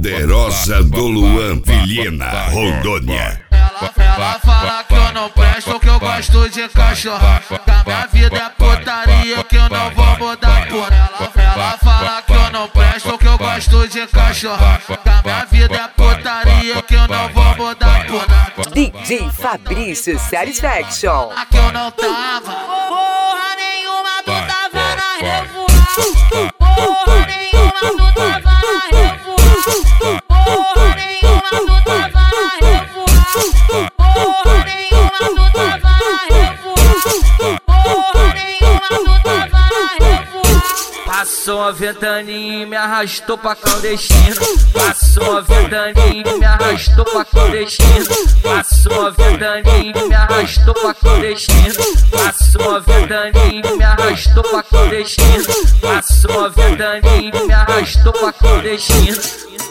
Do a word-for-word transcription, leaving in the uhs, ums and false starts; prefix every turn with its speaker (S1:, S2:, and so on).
S1: Poderosa do Luan, Vilhena, Rondônia.
S2: Ela, ela fala que eu não presto, que eu gosto de cachorro. Que a minha vida é putaria, que eu não vou mudar por ela. Ela fala que eu não presto, que eu gosto de cachorro. Que a minha vida é putaria, que eu não vou mudar por nada.
S3: D J Fabrício Satisfaction.
S2: Aqui eu não tava, porra nenhuma, tu tava na revoada. Porra nenhuma, tu tava na revoada. Porra nenhuma, tu tava na revoada. Porra nenhuma, tu tava na revoada. Porra nenhuma, tu tava na revoada. Passou a ventaninha e me arrastou pra clandestino. Passou a ventaninha e me arrastou pra clandestino. Passou a ventaninha e me arrastou pra clandestino. Passou a ventaninha e me arrastou pra clandestino. Passou a ventaninha e me arrastou pra clandestino.